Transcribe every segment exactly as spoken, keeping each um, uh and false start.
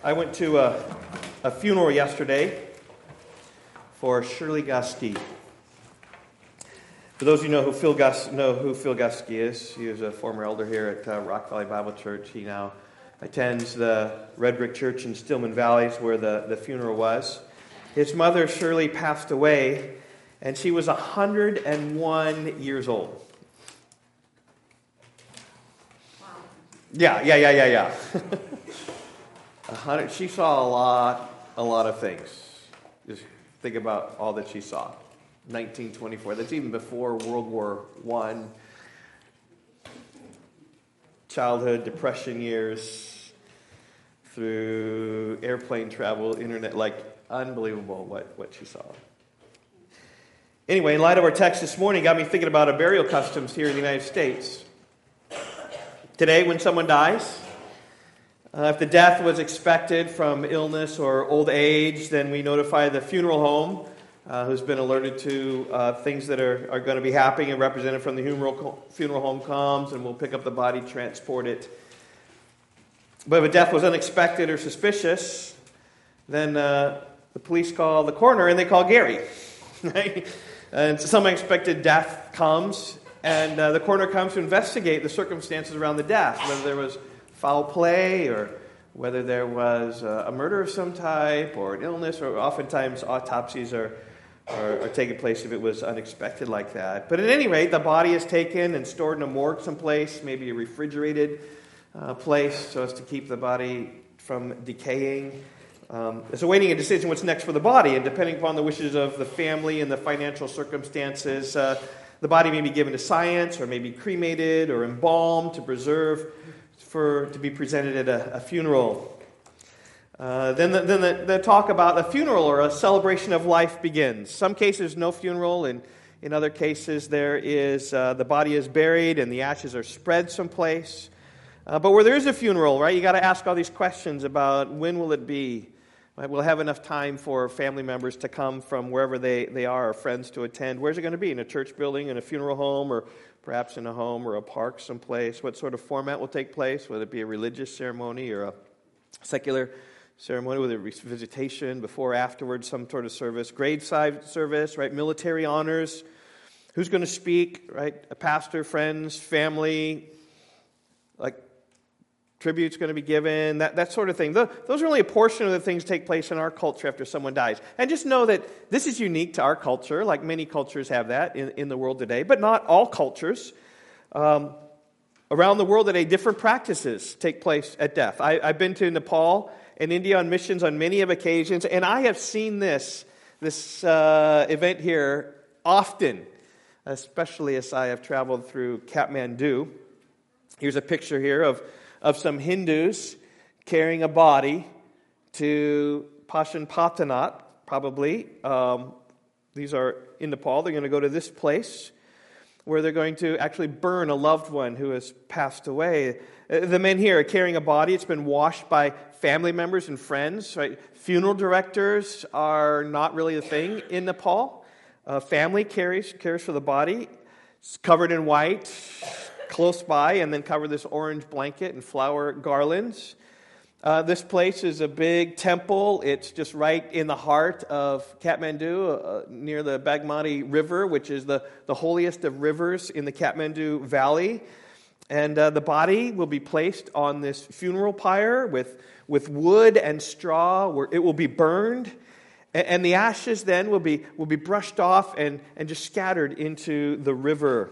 I went to a, a funeral yesterday for Shirley Gusky. For those of you know who Phil Gus know who Phil Gusky is, he was a former elder here at uh, Rock Valley Bible Church. He now attends the Red Brick Church in Stillman Valleys, where the, the funeral was. His mother, Shirley, passed away, and she was one hundred one years old. Wow. Yeah, yeah, yeah, yeah, yeah. A hundred. She saw a lot, a lot of things. Just think about all that she saw. nineteen twenty-four. That's even before World War One. Childhood, depression years, through airplane travel, internet, like unbelievable what, what she saw. Anyway, in light of our text this morning, got me thinking about our burial customs here in the United States. Today, when someone dies, Uh, if the death was expected from illness or old age, then we notify the funeral home, uh, who's been alerted to uh, things that are, are going to be happening, and representative from the funeral, funeral home comes, and we'll pick up the body, transport it. But if a death was unexpected or suspicious, then uh, the police call the coroner, and they call Gary. Right? And some unexpected death comes, and uh, the coroner comes to investigate the circumstances around the death, whether there was foul play, or whether there was a murder of some type, or an illness, or oftentimes autopsies are, are, are taking place if it was unexpected like that. But at any rate, the body is taken and stored in a morgue someplace, maybe a refrigerated uh, place, so as to keep the body from decaying. Um, it's awaiting a decision what's next for the body, and depending upon the wishes of the family and the financial circumstances, uh, the body may be given to science, or may be cremated, or embalmed to preserve for to be presented at a, a funeral. Uh, then the, then the, the talk about a funeral or a celebration of life begins. Some cases, no funeral, and in other cases, there is uh, the body is buried and the ashes are spread someplace. Uh, but where there is a funeral, right, you got to ask all these questions about when will it be? Right, we'll have enough time for family members to come from wherever they, they are, or friends to attend. Where's it going to be? In a church building, in a funeral home, or perhaps in a home or a park someplace? What sort of format will take place? Will it be a religious ceremony or a secular ceremony? Will there be visitation before or afterwards, some sort of service? Graveside service, right? Military honors. Who's going to speak, right? A pastor, friends, family, like tribute's going to be given, that, that sort of thing. Those are only a portion of the things that take place in our culture after someone dies. And just know that this is unique to our culture, like many cultures have that in, in the world today, but not all cultures. Um, around the world today, different practices take place at death. I, I've been to Nepal and India on missions on many of occasions, and I have seen this, this uh, event here often, especially as I have traveled through Kathmandu. Here's a picture here of of some Hindus carrying a body to Pashupatinath, probably. Um, these are in Nepal. They're going to go to this place where they're going to actually burn a loved one who has passed away. The men here are carrying a body. It's been washed by family members and friends. Right? Funeral directors are not really a thing in Nepal. Uh, family carries cares for the body. It's covered in white, close by, and then cover this orange blanket and flower garlands. Uh, this place is a big temple. It's just right in the heart of Kathmandu, uh, near the Bagmati River, which is the, the holiest of rivers in the Kathmandu Valley. And uh, the body will be placed on this funeral pyre with, with wood and straw, where it will be burned. And, and the ashes then will be, will be brushed off and, and just scattered into the river.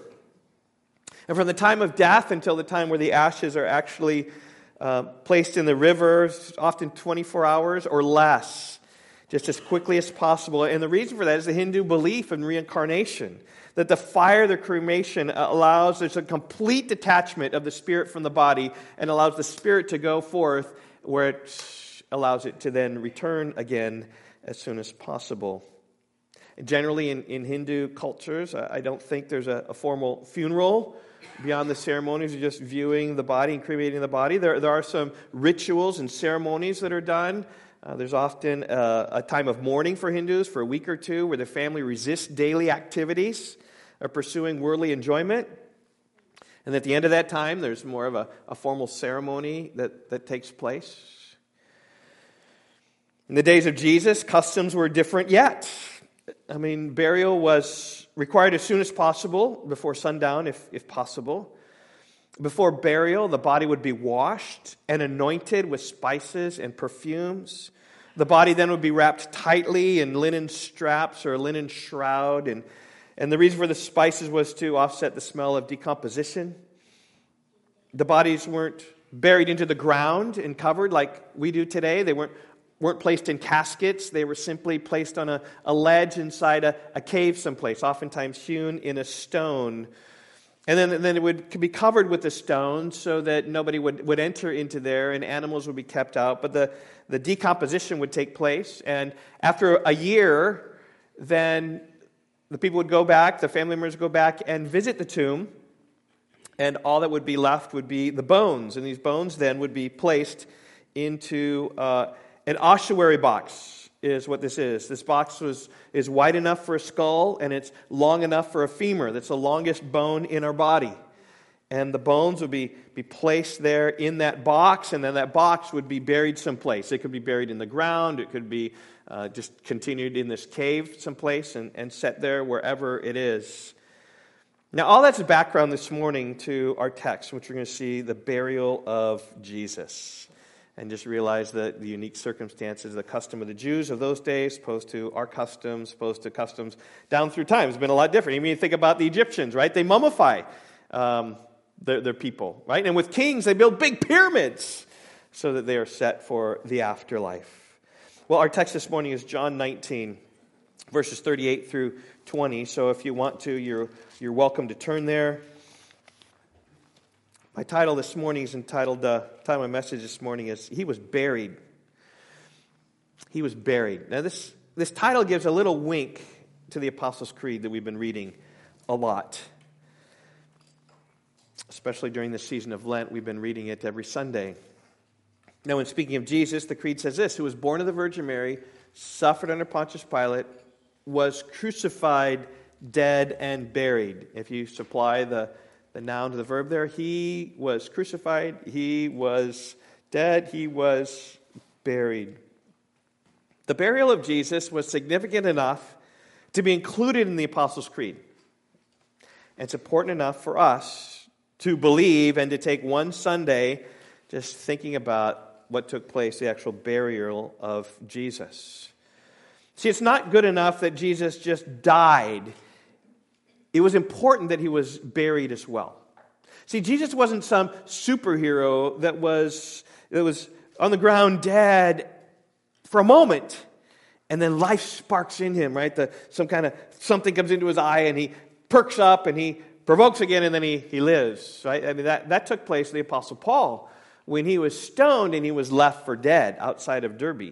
And from the time of death until the time where the ashes are actually uh, placed in the river, often twenty-four hours or less, just as quickly as possible. And the reason for that is the Hindu belief in reincarnation, that the fire of the cremation allows, there's a complete detachment of the spirit from the body and allows the spirit to go forth, where it allows it to then return again as soon as possible. Generally, in, in Hindu cultures, I don't think there's a, a formal funeral beyond the ceremonies of just viewing the body and cremating the body. There, there are some rituals and ceremonies that are done. Uh, there's often a, a time of mourning for Hindus for a week or two, where the family resists daily activities of pursuing worldly enjoyment. And at the end of that time, there's more of a, a formal ceremony that, that takes place. In the days of Jesus, customs were different yet. I mean, burial was required as soon as possible, before sundown, if, if possible. Before burial, the body would be washed and anointed with spices and perfumes. The body then would be wrapped tightly in linen straps or a linen shroud. And, and the reason for the spices was to offset the smell of decomposition. The bodies weren't buried into the ground and covered like we do today. They weren't weren't placed in caskets. They were simply placed on a, a ledge inside a, a cave someplace, oftentimes hewn in a stone. And then, then it would could be covered with the stone so that nobody would, would enter into there and animals would be kept out. But the, the decomposition would take place. And after a year, then the people would go back, the family members would go back and visit the tomb. And all that would be left would be the bones. And these bones then would be placed into uh, an ossuary box, is what this is. This box was is wide enough for a skull, and it's long enough for a femur. That's the longest bone in our body. And the bones would be, be placed there in that box, and then that box would be buried someplace. It could be buried in the ground. It could be uh, just continued in this cave someplace and, and set there wherever it is. Now, all that's a background this morning to our text, which we're going to see the burial of Jesus. And just realize that the unique circumstances, the custom of the Jews of those days, opposed to our customs, opposed to customs down through time, has been a lot different. I mean, you think about the Egyptians, right? They mummify um, their, their people, right? And with kings, they build big pyramids so that they are set for the afterlife. Well, our text this morning is John nineteen, verses thirty-eight through twenty. So if you want to, you're you're welcome to turn there. My title this morning is entitled, the uh, title of my message this morning is, He Was Buried. He was buried. Now this, this title gives a little wink to the Apostles' Creed that we've been reading a lot. Especially during the season of Lent, we've been reading it every Sunday. Now when speaking of Jesus, the Creed says this: who was born of the Virgin Mary, suffered under Pontius Pilate, was crucified, dead, and buried. If you supply the The noun to the verb there, he was crucified, he was dead, he was buried. The burial of Jesus was significant enough to be included in the Apostles' Creed. And it's important enough for us to believe and to take one Sunday just thinking about what took place, the actual burial of Jesus. See, it's not good enough that Jesus just died. It was important that he was buried as well. See, Jesus wasn't some superhero that was, that was on the ground dead for a moment, and then life sparks in him, right? The, some kind of, something comes into his eye, and he perks up, and he provokes again, and then he, he lives, right? I mean, that, that took place to the Apostle Paul when he was stoned and he was left for dead outside of Derbe.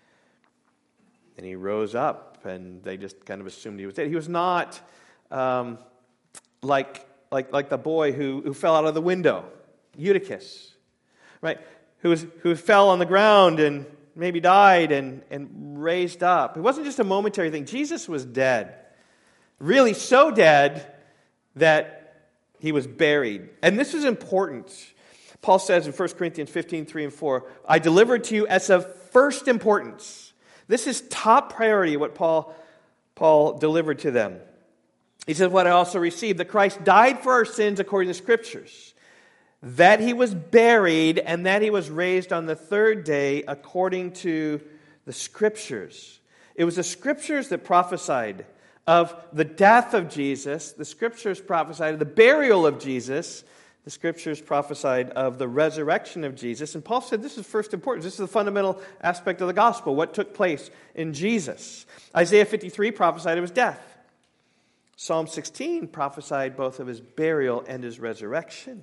And he rose up, and they just kind of assumed he was dead. He was not... Um, like, like, like the boy who, who fell out of the window, Eutychus, right? Who was, who fell on the ground and maybe died and, and raised up. It wasn't just a momentary thing. Jesus was dead, really so dead that he was buried. And this is important. Paul says in First Corinthians fifteen, three and four, I delivered to you as of first importance. This is top priority, what Paul, Paul delivered to them. He says, what I also received, that Christ died for our sins according to the Scriptures, that he was buried, and that he was raised on the third day according to the Scriptures. It was the Scriptures that prophesied of the death of Jesus. The Scriptures prophesied of the burial of Jesus. The Scriptures prophesied of the resurrection of Jesus. And Paul said this is first importance. This is the fundamental aspect of the gospel, what took place in Jesus. Isaiah fifty-three prophesied of his death. Psalm sixteen prophesied both of his burial and his resurrection.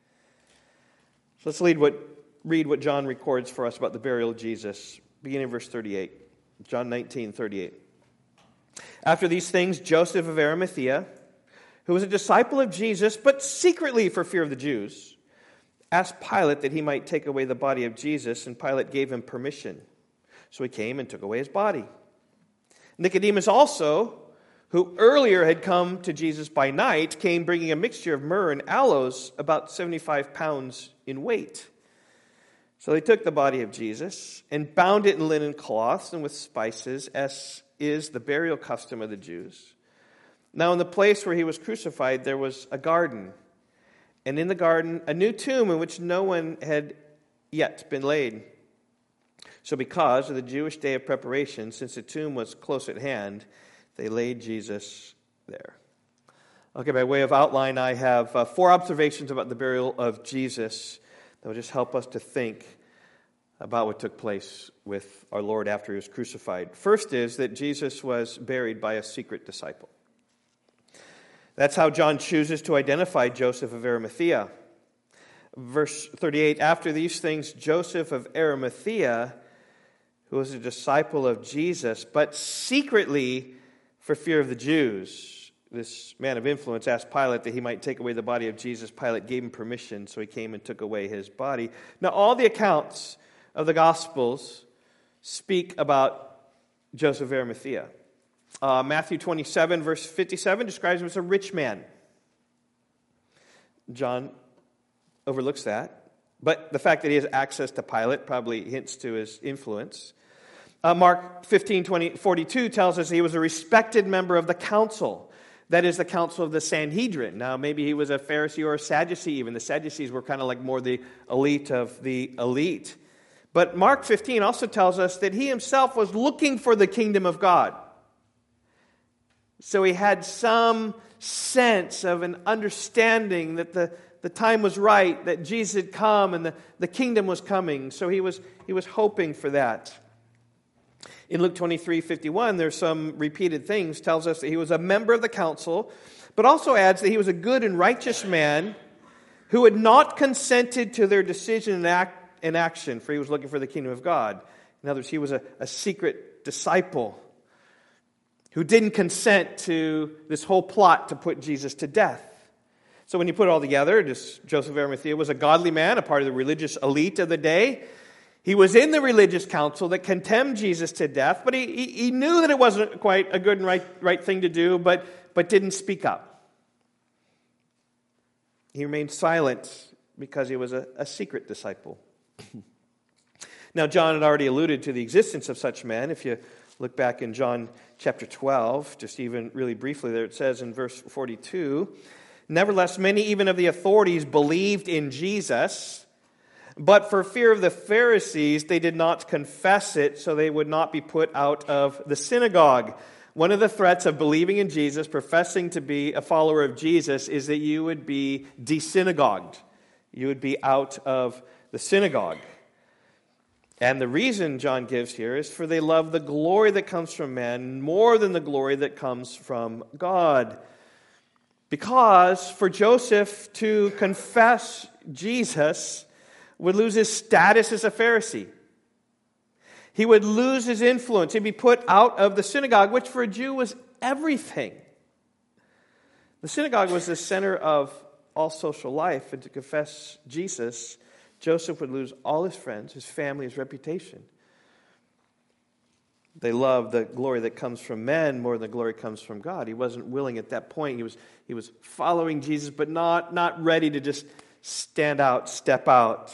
So let's read what, read what John records for us about the burial of Jesus, beginning in verse thirty-eight. John nineteen, thirty-eight. After these things, Joseph of Arimathea, who was a disciple of Jesus, but secretly for fear of the Jews, asked Pilate that he might take away the body of Jesus, and Pilate gave him permission. So he came and took away his body. Nicodemus also, who earlier had come to Jesus by night, came bringing a mixture of myrrh and aloes, about seventy-five pounds in weight. So they took the body of Jesus and bound it in linen cloths and with spices, as is the burial custom of the Jews. Now in the place where he was crucified there was a garden, and in the garden a new tomb in which no one had yet been laid. So because of the Jewish day of preparation, since the tomb was close at hand, they laid Jesus there. Okay, by way of outline, I have uh, four observations about the burial of Jesus that will just help us to think about what took place with our Lord after he was crucified. First is that Jesus was buried by a secret disciple. That's how John chooses to identify Joseph of Arimathea. Verse thirty-eight, after these things, Joseph of Arimathea, who was a disciple of Jesus, but secretly for fear of the Jews, this man of influence asked Pilate that he might take away the body of Jesus. Pilate gave him permission, so he came and took away his body. Now, all the accounts of the Gospels speak about Joseph of Arimathea. Uh, Matthew twenty-seven, verse fifty-seven, describes him as a rich man. John overlooks that, but the fact that he has access to Pilate probably hints to his influence. Uh, Mark fifteen, twenty, forty-two tells us he was a respected member of the council. That is the council of the Sanhedrin. Now, maybe he was a Pharisee or a Sadducee even. The Sadducees were kind of like more the elite of the elite. But Mark fifteen also tells us that he himself was looking for the kingdom of God. So he had some sense of an understanding that the, the time was right, that Jesus had come and the, the kingdom was coming. So he was, he was hoping for that. In Luke twenty-three fifty-one, there's some repeated things, tells us that he was a member of the council, but also adds that he was a good and righteous man who had not consented to their decision and act in action, for he was looking for the kingdom of God. In other words, he was a, a secret disciple who didn't consent to this whole plot to put Jesus to death. So when you put it all together, this Joseph of Arimathea was a godly man, a part of the religious elite of the day. He was in the religious council that condemned Jesus to death, but he, he, he knew that it wasn't quite a good and right, right thing to do, but, but didn't speak up. He remained silent because he was a, a secret disciple. Now, John had already alluded to the existence of such men. If you look back in John chapter twelve, just even really briefly there, it says in verse forty-two, nevertheless, many even of the authorities believed in Jesus, but for fear of the Pharisees, they did not confess it, so they would not be put out of the synagogue. One of the threats of believing in Jesus, professing to be a follower of Jesus, is that you would be desynagogued. You would be out of the synagogue. And the reason John gives here is for they love the glory that comes from men more than the glory that comes from God. Because for Joseph to confess Jesus would lose his status as a Pharisee. He would lose his influence. He'd be put out of the synagogue, which for a Jew was everything. The synagogue was the center of all social life, and to confess Jesus, Joseph would lose all his friends, his family, his reputation. They loved the glory that comes from men more than the glory comes from God. He wasn't willing at that point. He was, he was following Jesus, but not, not ready to just stand out, step out.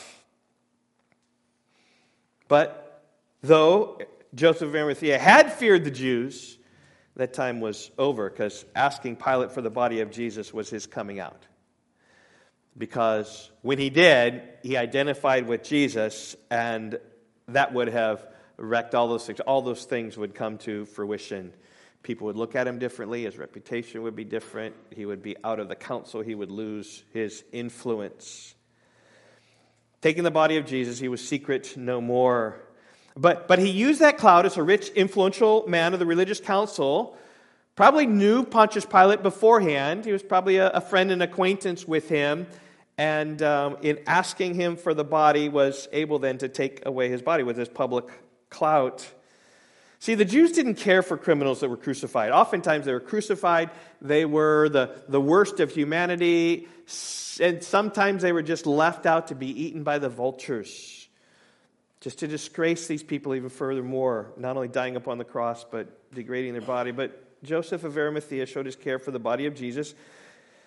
But though Joseph of Arimathea had feared the Jews, that time was over, because asking Pilate for the body of Jesus was his coming out. Because when he did, he identified with Jesus, and that would have wrecked all those things. All those things would come to fruition. People would look at him differently. His reputation would be different. He would be out of the council. He would lose his influence. Taking the body of Jesus, he was secret no more. But, but he used that cloud as a rich, influential man of the religious council. Probably knew Pontius Pilate beforehand. He was probably a, a friend and acquaintance with him. And um, in asking him for the body, was able then to take away his body with his public clout. See, the Jews didn't care for criminals that were crucified. Oftentimes they were crucified. They were the, the worst of humanity. And sometimes they were just left out to be eaten by the vultures. Just to disgrace these people even furthermore. Not only dying upon the cross, but degrading their body. But Joseph of Arimathea showed his care for the body of Jesus,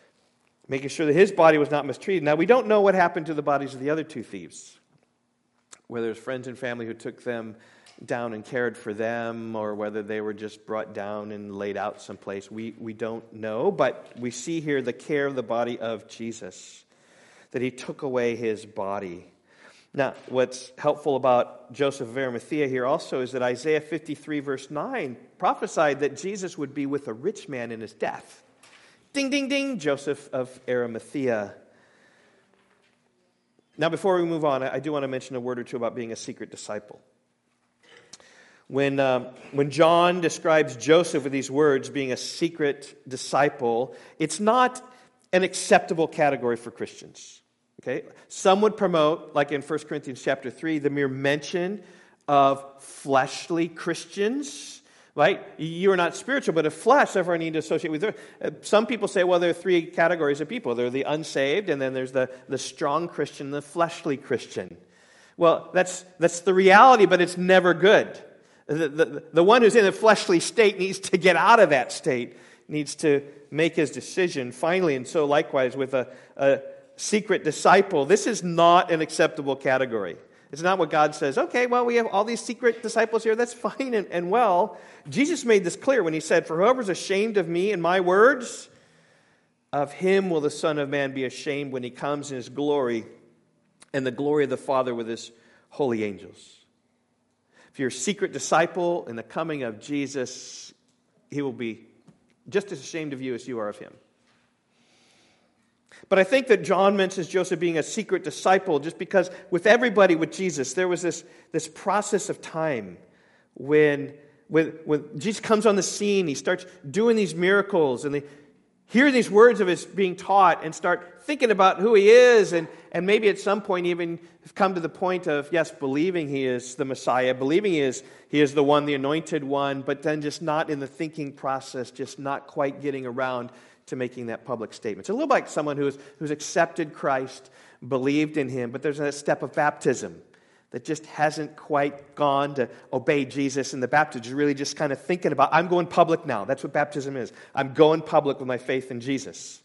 making sure that his body was not mistreated. Now, we don't know what happened to the bodies of the other two thieves. whether it was friends and family who took them down and cared for them, or whether they were just brought down and laid out someplace. We, we don't know, but we see here the care of the body of Jesus, that he took away his body. Now, what's helpful about Joseph of Arimathea here also is that Isaiah fifty-three verse nine prophesied that Jesus would be with a rich man in his death. Ding, ding, ding, Joseph of Arimathea. Now, before we move on, I do want to mention a word or two about being a secret disciple. When, um, when John describes Joseph with these words, being a secret disciple, it's not an acceptable category for Christians. Okay? Some would promote, like in First Corinthians chapter three, the mere mention of fleshly Christians. Right? You are not spiritual, but of flesh, therefore I need to associate with them. Some people say, well, there are three categories of people. There are the unsaved, and then there's the, the strong Christian, the fleshly Christian. Well, that's that's the reality, but it's never good. The, the, the one who's in a fleshly state needs to get out of that state, needs to make his decision finally. And so likewise with a, a secret disciple, this is not an acceptable category. It's not what God says, okay, well, we have all these secret disciples here, that's fine and, and well. Jesus made this clear when he said, for whoever is ashamed of me and my words, of him will the Son of Man be ashamed when he comes in his glory and the glory of the Father with his holy angels. If you're a secret disciple in the coming of Jesus, he will be just as ashamed of you as you are of him. But I think that John mentions Joseph being a secret disciple just because with everybody with Jesus, there was this, this process of time when, when, when Jesus comes on the scene, he starts doing these miracles, and they hear these words of his being taught and start thinking about who he is, and, and maybe at some point even have come to the point of, yes, believing he is the Messiah, believing he is, he is the one, the anointed one, but then just not in the thinking process, just not quite getting around to making that public statement. It's a little like someone who's, who's accepted Christ, believed in him, but there's a step of baptism that just hasn't quite gone to obey Jesus, and the baptism is really just kind of thinking about, I'm going public now. That's what baptism is. I'm going public with my faith in Jesus.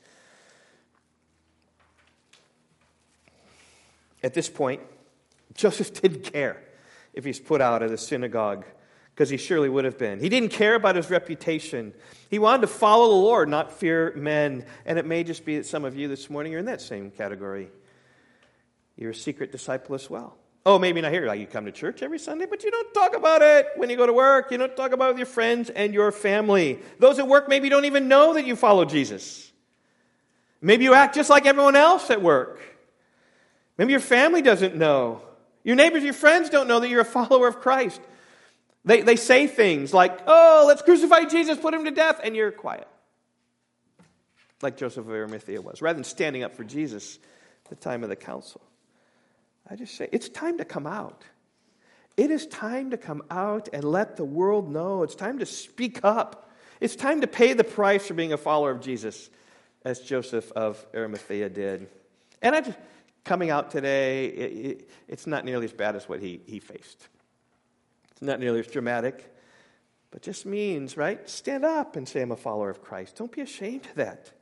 At this point, Joseph didn't care if he's put out of the synagogue, because he surely would have been. He didn't care about his reputation. He wanted to follow the Lord, not fear men. And it may just be that some of you this morning are in that same category. You're a secret disciple as well. Oh, maybe not here. Like you come to church every Sunday, but you don't talk about it when you go to work. You don't talk about it with your friends and your family. Those at work maybe don't even know that you follow Jesus. Maybe you act just like everyone else at work. Maybe your family doesn't know. Your neighbors, your friends don't know that you're a follower of Christ. They they say things like, oh, let's crucify Jesus, put him to death, and you're quiet. Like Joseph of Arimathea was. Rather than standing up for Jesus at the time of the council. I just say, it's time to come out. It is time to come out and let the world know. It's time to speak up. It's time to pay the price for being a follower of Jesus, as Joseph of Arimathea did. And I just, coming out today, it, it, it's not nearly as bad as what he, he faced. It's not nearly as dramatic, but just means, right? Stand up and say, I'm a follower of Christ. Don't be ashamed of that.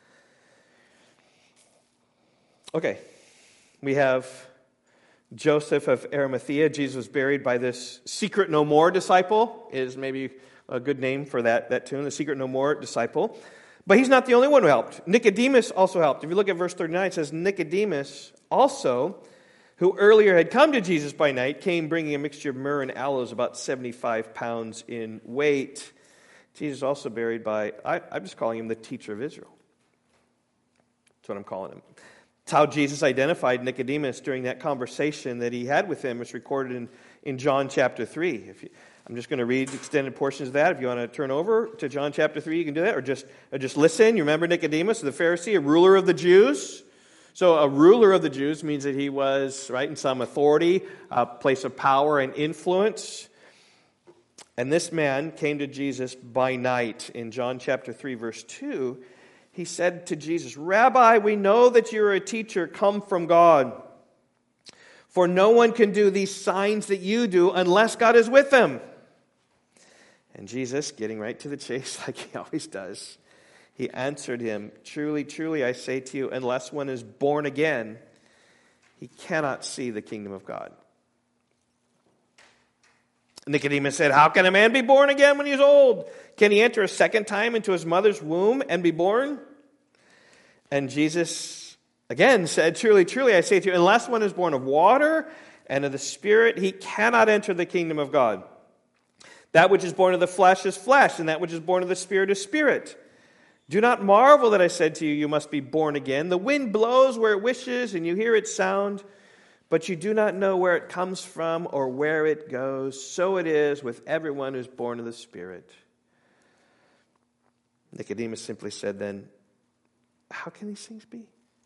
Okay, we have Joseph of Arimathea. Jesus was buried by this secret no more disciple, is maybe a good name for that, that tune, the secret no more disciple. But he's not the only one who helped. Nicodemus also helped. If you look at verse thirty-nine, it says, Nicodemus also, who earlier had come to Jesus by night, came bringing a mixture of myrrh and aloes, about seventy-five pounds in weight. Jesus also buried by, I, I'm just calling him the teacher of Israel. That's what I'm calling him. It's how Jesus identified Nicodemus during that conversation that he had with him. It's recorded in, in John chapter three. If you, I'm just going to read extended portions of that. If you want to turn over to John chapter three, you can do that. Or just, or just listen. You remember Nicodemus, the Pharisee, a ruler of the Jews? So a ruler of the Jews means that he was, right, in some authority, a place of power and influence. And this man came to Jesus by night. In John chapter three, verse two, he said to Jesus, Rabbi, we know that you're a teacher come from God. For no one can do these signs that you do unless God is with them. And Jesus, getting right to the chase like he always does, he answered him, Truly, truly, I say to you, unless one is born again, he cannot see the kingdom of God. Nicodemus said, how can a man be born again when he is old? Can he enter a second time into his mother's womb and be born? And Jesus again said, truly, truly, I say to you, unless one is born of water and of the Spirit, he cannot enter the kingdom of God. That which is born of the flesh is flesh, and that which is born of the Spirit is spirit. Do not marvel that I said to you, you must be born again. The wind blows where it wishes, and you hear its sound, but you do not know where it comes from or where it goes. So it is with everyone who is born of the Spirit. Nicodemus simply said then, how can these things be?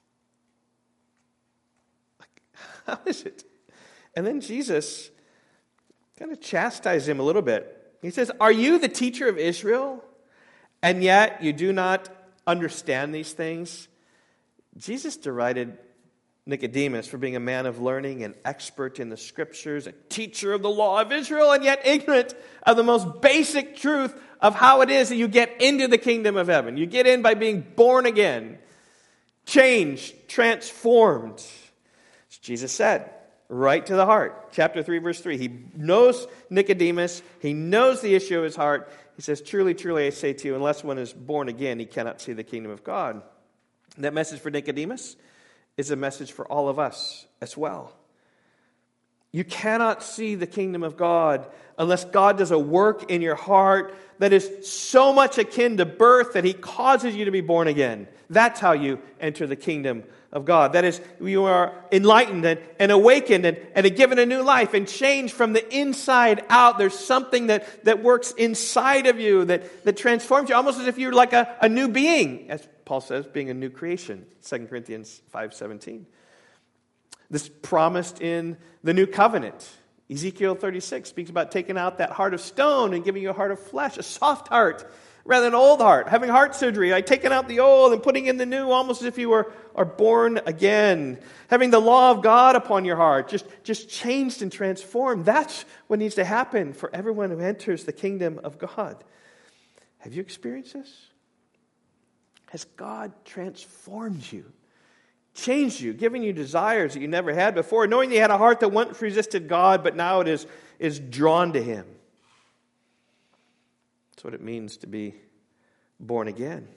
Like, how is it? And then Jesus kind of chastised him a little bit. He says, are you the teacher of Israel, and yet you do not understand these things? Jesus derided Nicodemus for being a man of learning, an expert in the Scriptures, a teacher of the law of Israel, and yet ignorant of the most basic truth of how it is that you get into the kingdom of heaven. You get in by being born again, changed, transformed. As Jesus said, right to the heart. Chapter three, verse three. He knows Nicodemus. He knows the issue of his heart. He says, truly, truly, I say to you, unless one is born again, he cannot see the kingdom of God. And that message for Nicodemus is a message for all of us as well. You cannot see the kingdom of God unless God does a work in your heart that is so much akin to birth that he causes you to be born again. That's how you enter the kingdom of God. That is, you are enlightened and, and awakened and, and given a new life and changed from the inside out. There's something that, that works inside of you that, that transforms you, almost as if you're like a, a new being, as Paul says, being a new creation, Second Corinthians five seventeen. This promised in the new covenant. Ezekiel thirty-six speaks about taking out that heart of stone and giving you a heart of flesh, a soft heart, rather than an old heart. Having heart surgery, like taking out the old and putting in the new, almost as if you were are born again. Having the law of God upon your heart, just, just changed and transformed. That's what needs to happen for everyone who enters the kingdom of God. Have you experienced this? Has God transformed you? Changed you, giving you desires that you never had before, knowing you had a heart that once resisted God, but now it is, is drawn to Him. That's what it means to be born again.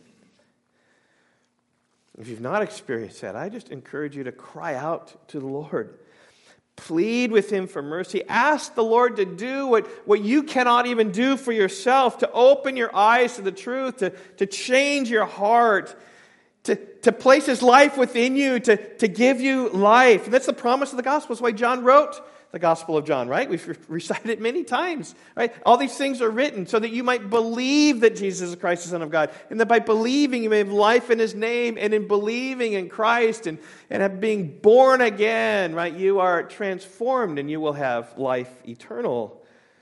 If you've not experienced that, I just encourage you to cry out to the Lord. Plead with Him for mercy. Ask the Lord to do what, what you cannot even do for yourself, to open your eyes to the truth, to, to change your heart, To, to place His life within you, to, to give you life. And that's the promise of the gospel. That's why John wrote the Gospel of John, right? We've recited it many times, right? All these things are written so that you might believe that Jesus is Christ, the Son of God. And that by believing, you may have life in His name. And in believing in Christ and, and being born again, right? You are transformed and you will have life eternal.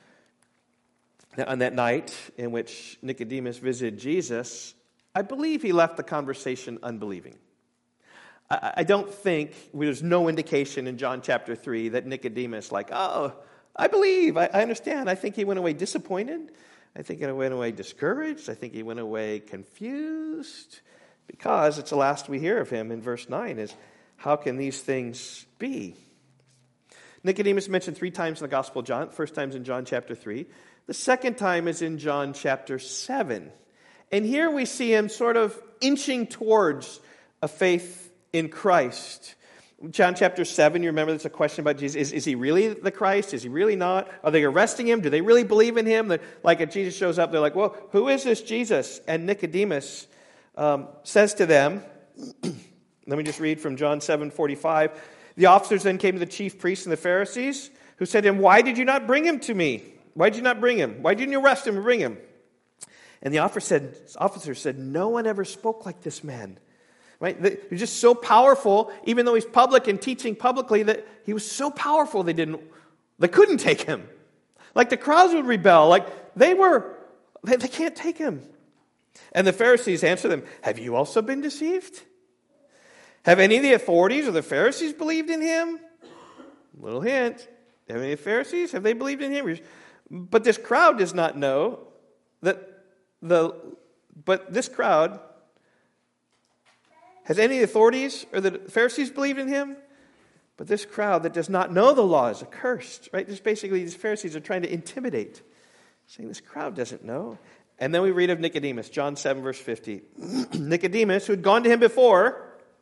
Now, on that night in which Nicodemus visited Jesus, I believe he left the conversation unbelieving. I, I don't think, there's no indication in John chapter three that Nicodemus, like, oh, I believe, I, I understand. I think he went away disappointed. I think he went away discouraged. I think he went away confused. Because it's the last we hear of him in verse nine is, how can these things be? Nicodemus mentioned three times in the Gospel of John. First time is in John chapter three. The second time is in John chapter seven. And here we see him sort of inching towards a faith in Christ. John chapter seven, you remember there's a question about Jesus. Is, is he really the Christ? Is he really not? Are they arresting him? Do they really believe in him? That, like if Jesus shows up, they're like, well, who is this Jesus? And Nicodemus um, says to them, let me just read from John seven forty-five. The officers then came to the chief priests and the Pharisees, who said to him, why did you not bring him to me? Why did you not bring him? Why didn't you arrest him and bring him? And the officer said, officer said, no one ever spoke like this man. Right? He's just so powerful, even though he's public and teaching publicly, that he was so powerful they didn't, they couldn't take him. Like the crowds would rebel. Like they were, they, they can't take him. And the Pharisees answered them, have you also been deceived? Have any of the authorities or the Pharisees believed in him? Little hint. Have any of the Pharisees? Have they believed in him? But this crowd does not know that The, but this crowd, has any authorities or the Pharisees believed in him? But this crowd that does not know the law is accursed, right? Just basically, these Pharisees are trying to intimidate, saying this crowd doesn't know. And then we read of Nicodemus, John seven, verse fifty. Nicodemus, who had gone to him before,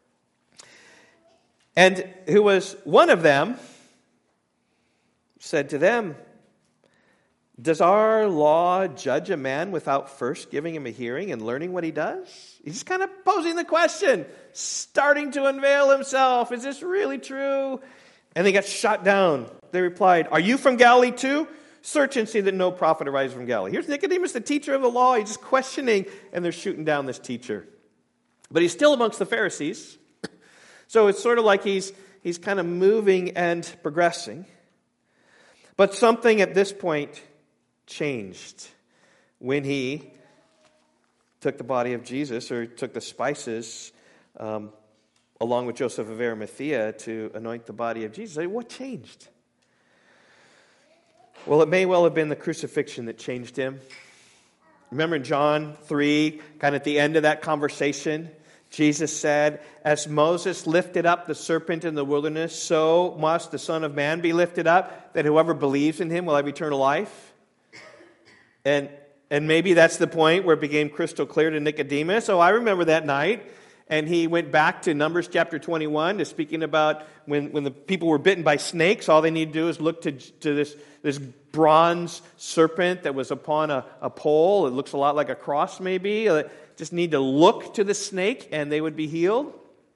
and who was one of them, said to them, does our law judge a man without first giving him a hearing and learning what he does? He's kind of posing the question, starting to unveil himself. Is this really true? And they got shot down. They replied, are you from Galilee too? Search and see that no prophet arises from Galilee. Here's Nicodemus, the teacher of the law. He's just questioning, and they're shooting down this teacher. But he's still amongst the Pharisees. So it's sort of like he's, he's kind of moving and progressing. But something at this point changed when he took the body of Jesus, or took the spices um, along with Joseph of Arimathea to anoint the body of Jesus. I mean, what changed? Well, it may well have been the crucifixion that changed him. Remember in John three, kind of at the end of that conversation, Jesus said, as Moses lifted up the serpent in the wilderness, so must the Son of Man be lifted up, that whoever believes in him will have eternal life. And and maybe that's the point where it became crystal clear to Nicodemus. Oh, I remember that night. And he went back to Numbers chapter twenty-one to speaking about when, when the people were bitten by snakes. All they need to do is look to, to this, this bronze serpent that was upon a, a pole. It looks a lot like a cross maybe. Uh, just need to look to the snake and they would be healed.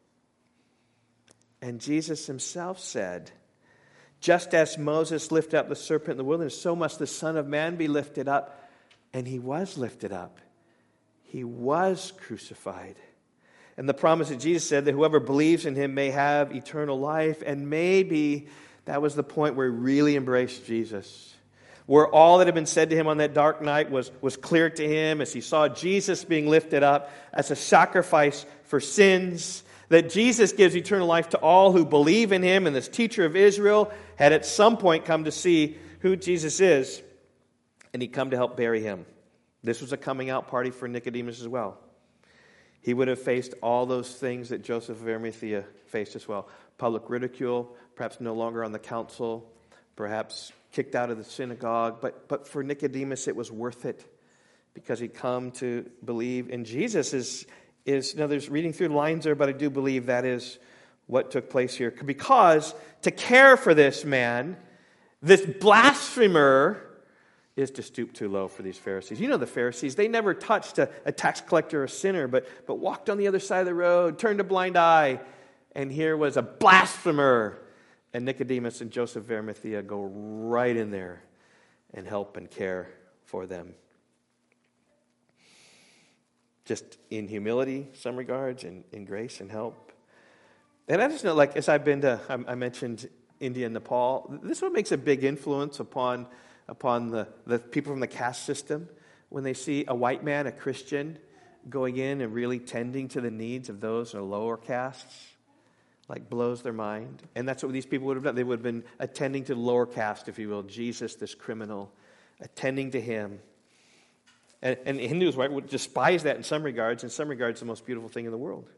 And Jesus himself said, just as Moses lifted up the serpent in the wilderness, so must the Son of Man be lifted up. And he was lifted up. He was crucified. And the promise that Jesus said that whoever believes in him may have eternal life. And maybe that was the point where he really embraced Jesus. Where all that had been said to him on that dark night was, was clear to him as he saw Jesus being lifted up as a sacrifice for sins. That Jesus gives eternal life to all who believe in him. And this teacher of Israel had at some point come to see who Jesus is. And he'd come to help bury him. This was a coming out party for Nicodemus as well. He would have faced all those things that Joseph of Arimathea faced as well. Public ridicule, perhaps no longer on the council, perhaps kicked out of the synagogue. But, but for Nicodemus, it was worth it because he'd come to believe in Jesus. Is, is, now there's reading through the lines there, but I do believe that is what took place here. Because to care for this man, this blasphemer, is to stoop too low for these Pharisees. You know the Pharisees, they never touched a, a tax collector or a sinner, but, but walked on the other side of the road, turned a blind eye, and here was a blasphemer. And Nicodemus and Joseph of Arimathea go right in there and help and care for them. Just in humility, some regards, and in grace and help. And I just know, like, as I've been to, I, I mentioned India and Nepal, this one makes a big influence upon upon the, the people from the caste system, when they see a white man, a Christian, going in and really tending to the needs of those in lower castes, like blows their mind. And that's what these people would have done. They would have been attending to the lower caste, if you will, Jesus, this criminal, attending to him. And, and Hindus, right, would despise that in some regards. In some regards, the most beautiful thing in the world.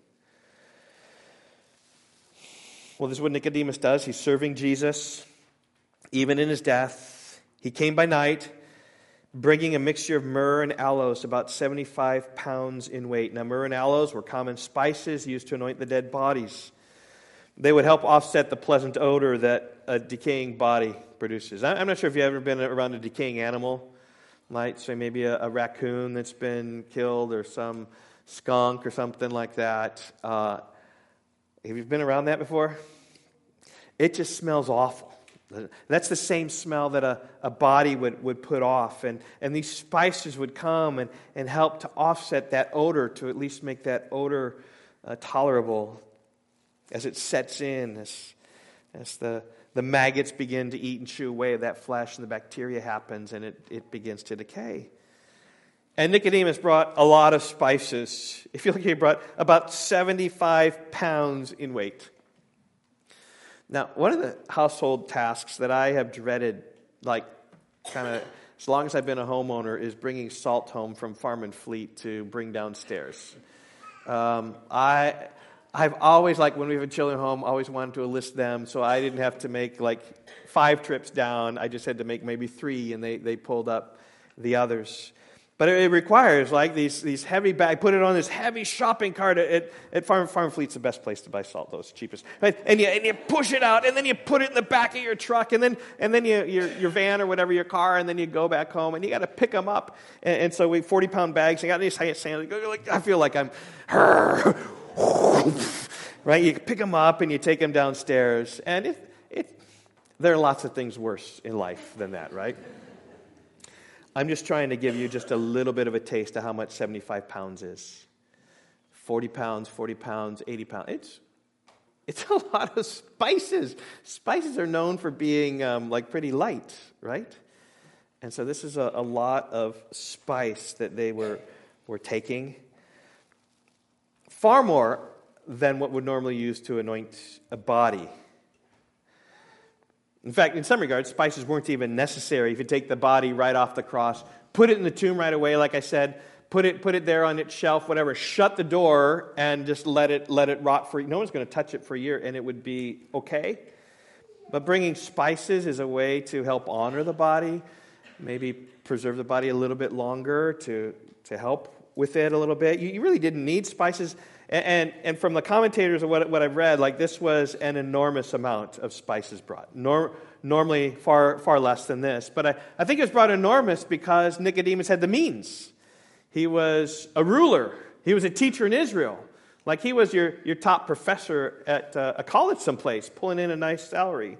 Well, this is what Nicodemus does. He's serving Jesus, even in his death. He came by night, bringing a mixture of myrrh and aloes, about seventy-five pounds in weight. Now, myrrh and aloes were common spices used to anoint the dead bodies. They would help offset the pleasant odor that a decaying body produces. I'm not sure if you've ever been around a decaying animal, like, say, maybe a, a raccoon that's been killed or some skunk or something like that. Uh, have you been around that before? It just smells awful. That's the same smell that a, a body would, would put off. And, and these spices would come and, and help to offset that odor, to at least make that odor uh, tolerable as it sets in, as, as the, the maggots begin to eat and chew away at that flesh and the bacteria happens and it, it begins to decay. And Nicodemus brought a lot of spices. If you look, he brought about seventy-five pounds in weight. Now, one of the household tasks that I have dreaded, like kind of as long as I've been a homeowner, is bringing salt home from Farm and Fleet to bring downstairs. Um, I I've always, like when we've had children home, always wanted to enlist them, so I didn't have to make like five trips down. I just had to make maybe three, and they, they pulled up the others. But it, it requires like these these heavy bags. Put it on this heavy shopping cart at, at Farm Farm Fleet's the best place to buy salt, though it's cheapest. Right? And you and you push it out, and then you put it in the back of your truck, and then and then you your your van or whatever your car, and then you go back home, and you got to pick them up. And, and so we forty pound bags. I got these high sand. Like I feel like I'm. Right, you pick them up and you take them downstairs, and it, it, there are lots of things worse in life than that, right? I'm just trying to give you just a little bit of a taste of how much seventy-five pounds is. forty pounds, forty pounds, eighty pounds. It's it's a lot of spices. Spices are known for being um, like pretty light, right? And so this is a, a lot of spice that they were were taking. Far more than what would normally use to anoint a body. In fact, in some regards, spices weren't even necessary. If you take the body right off the cross, put it in the tomb right away, like I said, put it put it there on its shelf, whatever, shut the door and just let it let it rot for no one's going to touch it for a year, and it would be okay. But bringing spices is a way to help honor the body, maybe preserve the body a little bit longer, to to help with it a little bit. You, you really didn't need spices. And, and and from the commentators of what, what I've read, like this was an enormous amount of spices brought. Nor, normally far far less than this. But I, I think it was brought enormous because Nicodemus had the means. He was a ruler. He was a teacher in Israel. Like he was your, your top professor at uh, a college someplace, pulling in a nice salary.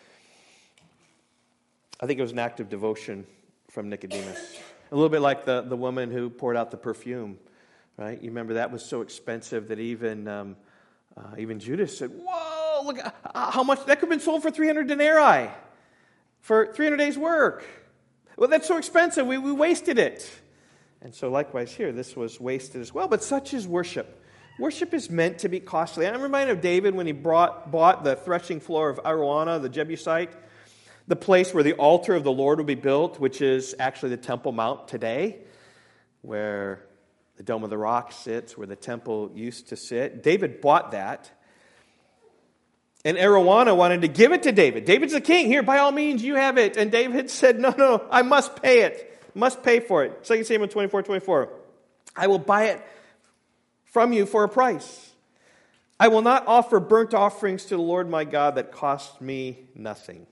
I think it was an act of devotion from Nicodemus. A little bit like the, the woman who poured out the perfume, right? You remember that was so expensive that even um, uh, even Judas said, whoa, look uh, how much, that could have been sold for three hundred denarii, for three hundred days' work. Well, that's so expensive, we, we wasted it. And so likewise here, this was wasted as well. But such is worship. Worship is meant to be costly. I'm reminded of David when he brought, bought the threshing floor of Araunah, the Jebusite, the place where the altar of the Lord will be built, which is actually the Temple Mount today, where the Dome of the Rock sits, where the temple used to sit. David bought that. And Araunah wanted to give it to David. David's the king. Here, by all means, you have it. And David said, no, no, I must pay it. Must pay for it. Second Samuel twenty-four twenty-four. I will buy it from you for a price. I will not offer burnt offerings to the Lord my God that cost me nothing.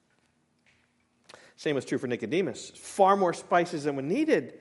Same was true for Nicodemus. Far more spices than were needed.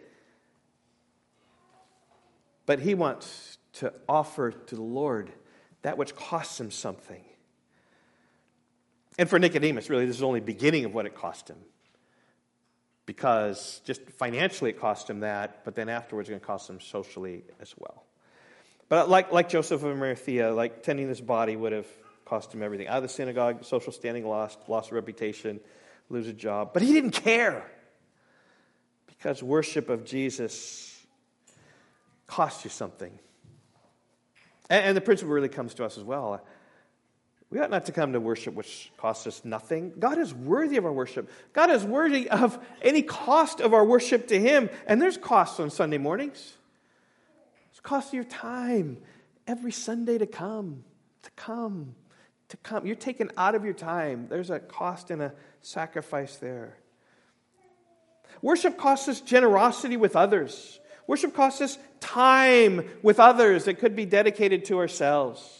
But he wants to offer to the Lord that which costs him something. And for Nicodemus, really, this is only the beginning of what it cost him. Because just financially it cost him that, but then afterwards it's going to cost him socially as well. But like, like Joseph of Arimathea, like tending this body would have cost him everything. Out of the synagogue, social standing lost, lost reputation, lose a job. But he didn't care. Because worship of Jesus costs you something. And, and the principle really comes to us as well. We ought not to come to worship which costs us nothing. God is worthy of our worship. God is worthy of any cost of our worship to Him. And there's costs on Sunday mornings. It's cost of your time every Sunday to come, to come, to come. You're taken out of your time. There's a cost and a sacrifice there. Worship costs us generosity with others. Worship costs us time with others that could be dedicated to ourselves.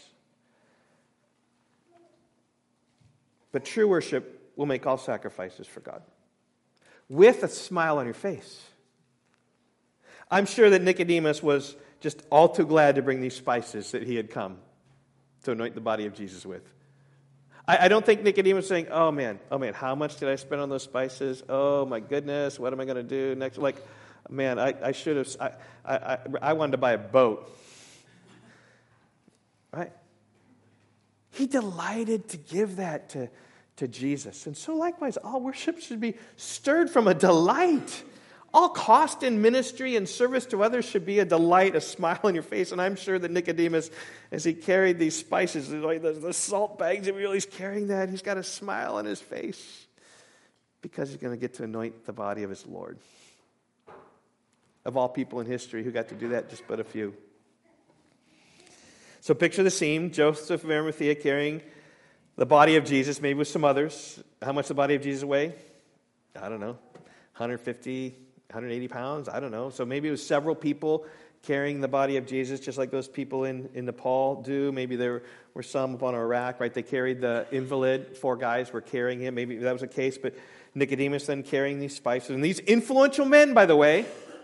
But true worship will make all sacrifices for God, with a smile on your face. I'm sure that Nicodemus was just all too glad to bring these spices that he had come to anoint the body of Jesus with. I, I don't think Nicodemus was saying, oh man, oh man, how much did I spend on those spices? Oh my goodness, what am I going to do next? Like, man, I, I should have, I, I, I wanted to buy a boat. Right? He delighted to give that to, to Jesus. And so likewise, all worship should be stirred from a delight. All cost in ministry and service to others should be a delight, a smile on your face. And I'm sure that Nicodemus, as he carried these spices, like the, the salt bags, and he's carrying that, he's got a smile on his face because he's going to get to anoint the body of his Lord. Of all people in history who got to do that, just but a few. So picture the scene, Joseph of Arimathea carrying the body of Jesus, maybe with some others. How much the body of Jesus weigh? I don't know, one hundred fifty, one hundred eighty pounds? I don't know. So maybe it was several people carrying the body of Jesus, just like those people in, in Nepal do. Maybe there were some up on Iraq, right? They carried the invalid. Four guys were carrying him. Maybe that was the case, but Nicodemus then carrying these spices. And these influential men, by the way,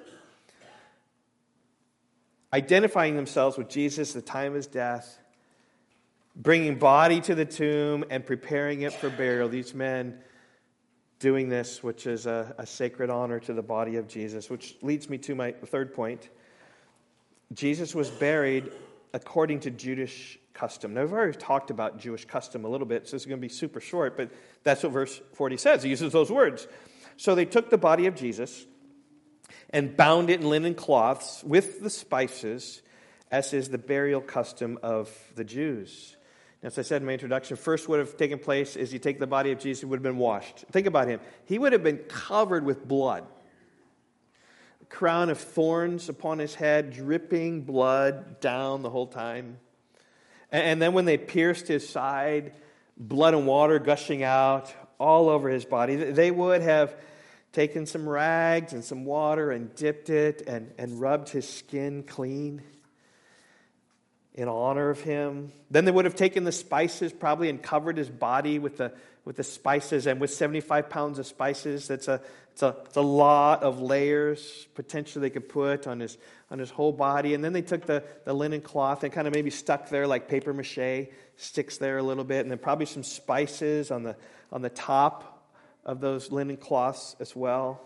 identifying themselves with Jesus at the time of his death, bringing body to the tomb and preparing it for burial. These men doing this, which is a, a sacred honor to the body of Jesus, which leads me to my third point. Jesus was buried according to Jewish custom. Now, I've already talked about Jewish custom a little bit, so this is going to be super short, but that's what verse forty says. He uses those words. So they took the body of Jesus and bound it in linen cloths with the spices, as is the burial custom of the Jews. Now, as I said in my introduction, first would have taken place is you take the body of Jesus, he would have been washed. Think about him. He would have been covered with blood. A crown of thorns upon his head, dripping blood down the whole time. And then when they pierced his side, blood and water gushing out all over his body, they would have taken some rags and some water and dipped it and, and rubbed his skin clean in honor of him. Then they would have taken the spices probably and covered his body with the with the spices, and with seventy-five pounds of spices, that's a it's a it's a lot of layers potentially they could put on his on his whole body. And then they took the, the linen cloth and kind of maybe stuck there like paper mache, sticks there a little bit, and then probably some spices on the on the top of those linen cloths as well.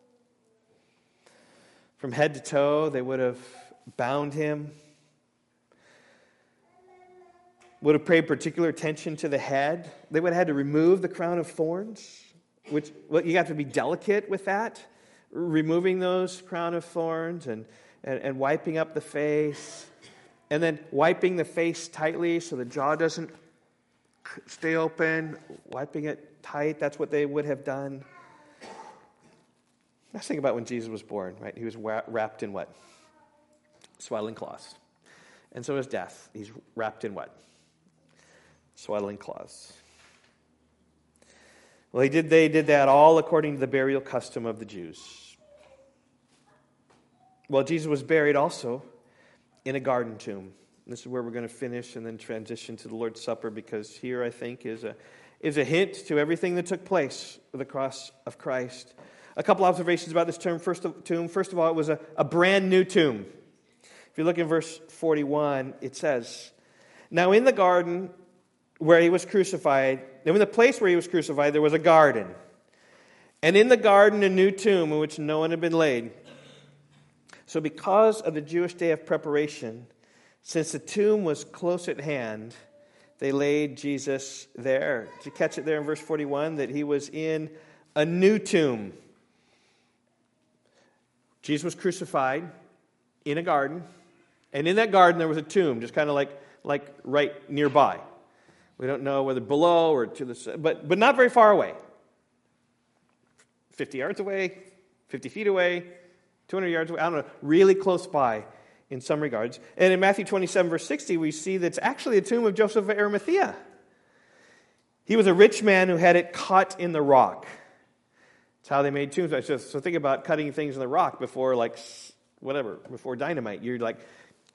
From head to toe, they would have bound him. Would have paid particular attention to the head. They would have had to remove the crown of thorns, which, well, you have to be delicate with that, removing those crown of thorns and, and, and wiping up the face, and then wiping the face tightly so the jaw doesn't stay open, wiping it tight. That's what they would have done. Let's think about when Jesus was born, right? He was wrapped in what? Swaddling cloths. And so is death. He's wrapped in what? Swaddling cloths. Well, he did, they did that all according to the burial custom of the Jews. Well, Jesus was buried also in a garden tomb. This is where we're going to finish and then transition to the Lord's Supper, because here, I think, is a, is a hint to everything that took place with the cross of Christ. A couple observations about this term, first of, tomb. First of all, it was a, a brand new tomb. If you look in verse forty-one, it says, "Now in the garden where he was crucified, now in the place where he was crucified, there was a garden. And in the garden, a new tomb in which no one had been laid." So because of the Jewish day of preparation, since the tomb was close at hand, they laid Jesus there. Did you catch it there in verse forty-one? That he was in a new tomb. Jesus was crucified in a garden. And in that garden, there was a tomb, just kind of like, like right nearby. We don't know whether below or to the, but but not very far away. fifty yards away, fifty feet away, two hundred yards away. I don't know, really close by in some regards. And in Matthew twenty-seven, verse sixty, we see that's actually a tomb of Joseph of Arimathea. He was a rich man who had it cut in the rock. That's how they made tombs. So think about cutting things in the rock before, like, whatever, before dynamite. You're like,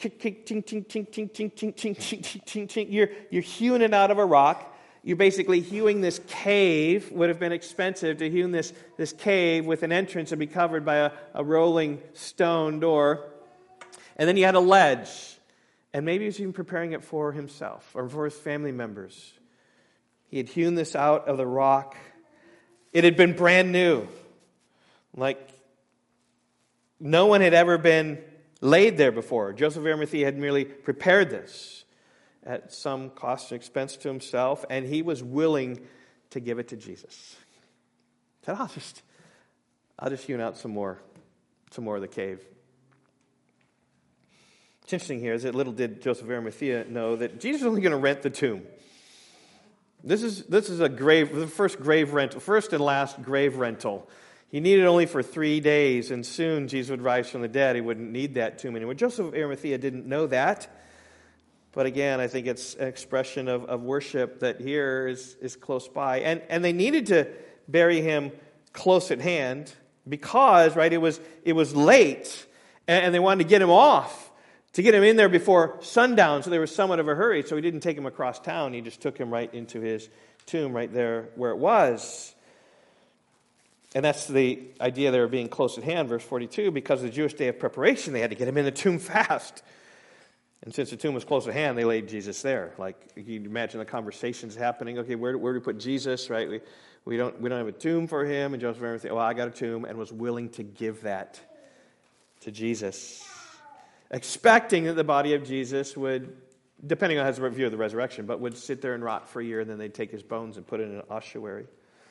You're, you're hewing it out of a rock. You're basically hewing this cave. Would have been expensive to hew this, this cave with an entrance and be covered by a, a rolling stone door. And then you had a ledge. And maybe he was even preparing it for himself or for his family members. He had hewn this out of the rock. It had been brand new. Like no one had ever been laid there before. Joseph of Arimathea had merely prepared this at some cost and expense to himself, and he was willing to give it to Jesus. He said, I'll just, I'll just hew out some more, some more of the cave. What's interesting here is that little did Joseph of Arimathea know that Jesus was only going to rent the tomb. This is this is a grave, the first grave rental, first and last grave rental. He needed it only for three days, and soon Jesus would rise from the dead. He wouldn't need that tomb anymore. Joseph of Arimathea didn't know that. But again, I think it's an expression of, of worship that here is, is close by. And, and they needed to bury him close at hand because, right, it was, it was late, and, and they wanted to get him off, to get him in there before sundown, so there was somewhat of a hurry. So he didn't take him across town. He just took him right into his tomb right there where it was. And that's the idea there of being close at hand, verse forty-two. Because of the Jewish day of preparation, they had to get him in the tomb fast. And since the tomb was close at hand, they laid Jesus there. Like, you can imagine the conversations happening. Okay, where, where do we put Jesus, right? We, we don't we don't have a tomb for him. And Joseph and everything, well, I got a tomb, and was willing to give that to Jesus, expecting that the body of Jesus would, depending on his view of the resurrection, but would sit there and rot for a year, and then they'd take his bones and put it in an ossuary.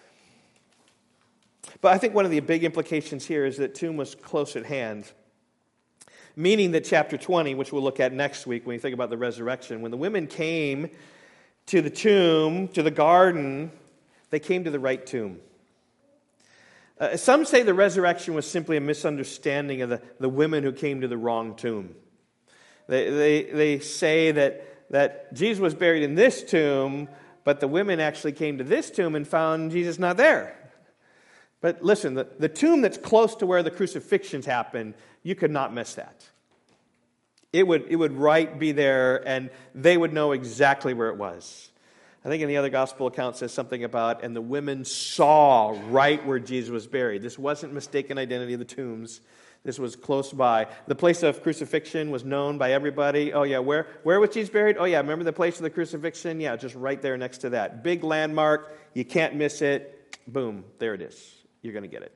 But I think one of the big implications here is that tomb was close at hand, meaning that chapter twenty, which we'll look at next week when we think about the resurrection, when the women came to the tomb, to the garden, they came to the right tomb. Uh, some say the resurrection was simply a misunderstanding of the, the women who came to the wrong tomb. They, they, they say that, that Jesus was buried in this tomb, but the women actually came to this tomb and found Jesus not there. But listen, the, the tomb that's close to where the crucifixions happened, you could not miss that. It would, it would right be there, and they would know exactly where it was. I think in the other gospel account says something about, and the women saw right where Jesus was buried. This wasn't mistaken identity of the tombs. This was close by. The place of crucifixion was known by everybody. Oh yeah, where, where was Jesus buried? Oh yeah, remember the place of the crucifixion? Yeah, just right there next to that. Big landmark, you can't miss it. Boom, there it is. You're going to get it.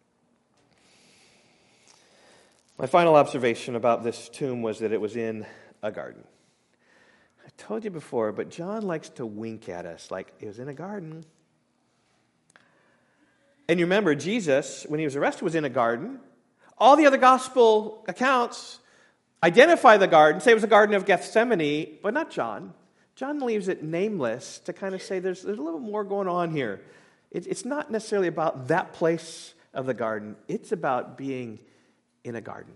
My final observation about this tomb was that it was in a garden. I told you before, but John likes to wink at us like it was in a garden. And you remember, Jesus, when he was arrested, was in a garden. All the other gospel accounts identify the garden, say it was the Garden of Gethsemane, but not John. John leaves it nameless to kind of say there's, there's a little more going on here. It's not necessarily about that place of the garden. It's about being in a garden.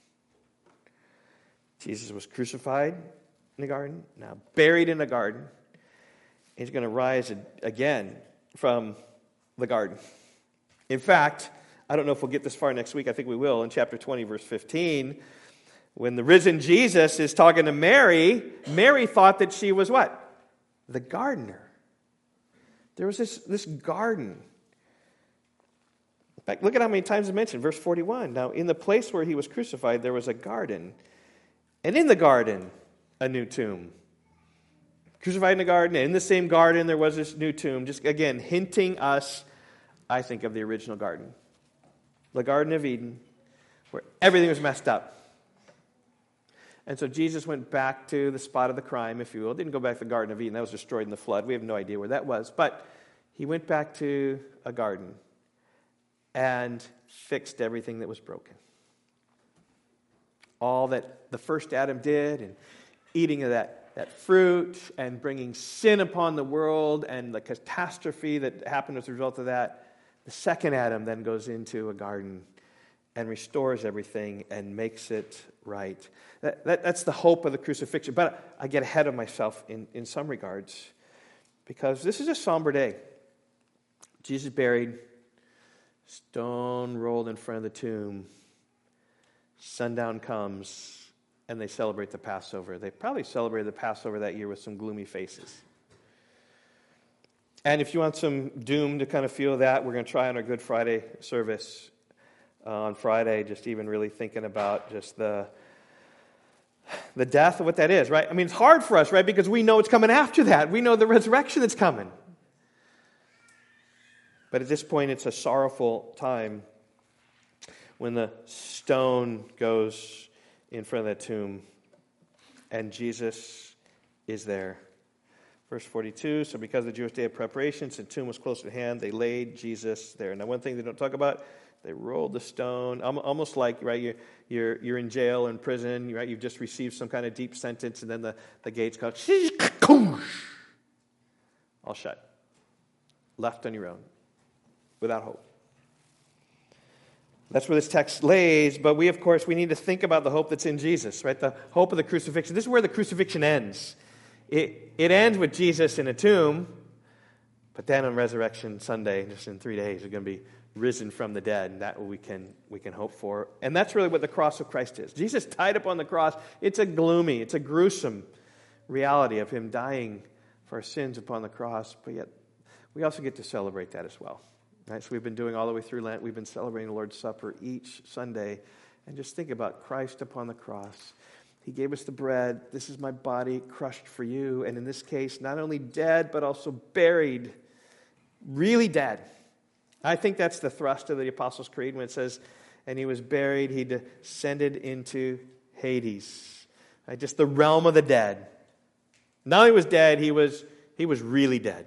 Jesus was crucified in the garden, now buried in a garden. He's going to rise again from the garden. In fact, I don't know if we'll get this far next week. I think we will. In chapter twenty, verse fifteen, when the risen Jesus is talking to Mary, Mary thought that she was what? The gardener. There was this, this garden. In fact, look at how many times it's mentioned. Verse forty-one. Now, in the place where he was crucified, there was a garden. And in the garden, a new tomb. Crucified in the garden, and in the same garden, there was this new tomb. Just, again, hinting us, I think, of the original garden. The Garden of Eden, where everything was messed up. And so Jesus went back to the spot of the crime, if you will. Didn't go back to the Garden of Eden. That was destroyed in the flood. We have no idea where that was. But he went back to a garden and fixed everything that was broken. All that the first Adam did, and eating of that, that fruit, and bringing sin upon the world, and the catastrophe that happened as a result of that, the second Adam then goes into a garden and restores everything and makes it right. That, that, that's the hope of the crucifixion. But I get ahead of myself in, in some regards, because this is a somber day. Jesus buried, stone rolled in front of the tomb. Sundown comes, and they celebrate the Passover. They probably celebrated the Passover that year with some gloomy faces. And if you want some doom to kind of feel that, we're going to try on our Good Friday service uh, on Friday, just even really thinking about just the the death of what that is, right? I mean, it's hard for us, right? Because we know it's coming after that. We know the resurrection that's coming. But at this point, it's a sorrowful time when the stone goes in front of that tomb and Jesus is there. Verse forty-two, so because of the Jewish day of preparation, since the tomb was close at hand, they laid Jesus there. Now, one thing they don't talk about, they rolled the stone, almost like, right, you're, you're, you're in jail or in prison, right, you've just received some kind of deep sentence, and then the, the gates go, all shut. Left on your own, without hope. That's where this text lays, but we, of course, we need to think about the hope that's in Jesus, right? The hope of the crucifixion. This is where the crucifixion ends. It, it ends with Jesus in a tomb, but then on Resurrection Sunday, just in three days, we're going to be risen from the dead, and that we can we can hope for. And that's really what the cross of Christ is. Jesus died upon the cross. It's a gloomy, it's a gruesome reality of him dying for our sins upon the cross, but yet we also get to celebrate that as well. Right? So we've been doing all the way through Lent, we've been celebrating the Lord's Supper each Sunday, and just think about Christ upon the cross. He gave us the bread. This is my body crushed for you. And in this case, not only dead, but also buried, really dead. I think that's the thrust of the Apostles' Creed when it says, and he was buried, he descended into Hades. Right? Just the realm of the dead. Not only was dead, he was, he was really dead.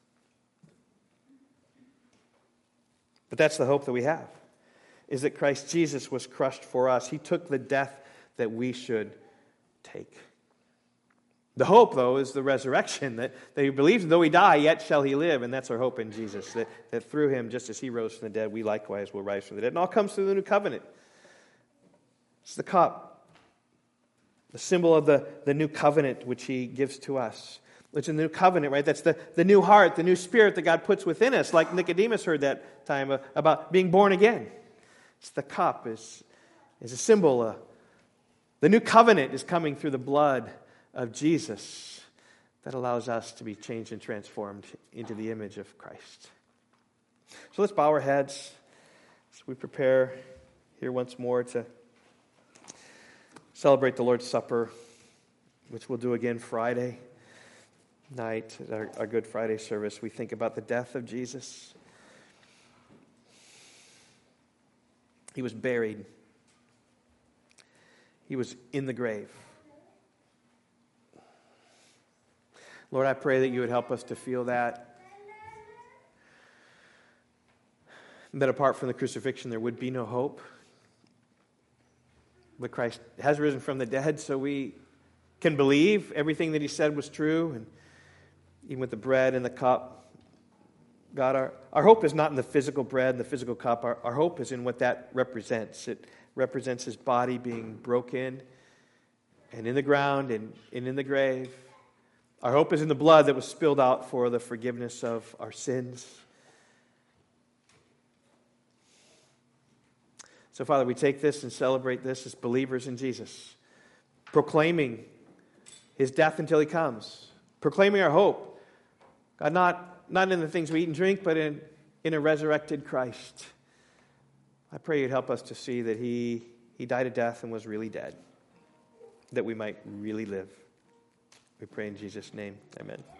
But that's the hope that we have, is that Christ Jesus was crushed for us. He took the death that we should take. The hope, though, is the resurrection, that, that he believes, though he die, yet shall he live. And that's our hope in Jesus, that, that through him, just as he rose from the dead, we likewise will rise from the dead. And all comes through the new covenant. It's the cup, the symbol of the, the new covenant which he gives to us. It's a new covenant, right? That's the, the new heart, the new spirit that God puts within us, like Nicodemus heard that time uh, about being born again. It's the cup, is, is a symbol. Uh, the new covenant is coming through the blood of Jesus that allows us to be changed and transformed into the image of Christ. So let's bow our heads as we prepare here once more to celebrate the Lord's Supper, which we'll do again Friday night at our, our Good Friday service. We think about the death of Jesus. He was buried. He was in the grave. Lord, I pray that you would help us to feel that. That apart from the crucifixion, there would be no hope. But Christ has risen from the dead, so we can believe everything that he said was true. And even with the bread and the cup, God, our, our hope is not in the physical bread and the physical cup. Our, our hope is in what that represents. It represents his body being broken and in the ground and, and in the grave. Our hope is in the blood that was spilled out for the forgiveness of our sins. So, Father, we take this and celebrate this as believers in Jesus, proclaiming his death until he comes, proclaiming our hope. God, not, not in the things we eat and drink, but in, in a resurrected Christ. I pray you'd help us to see that he, he died a death and was really dead, that we might really live. We pray in Jesus' name. Amen.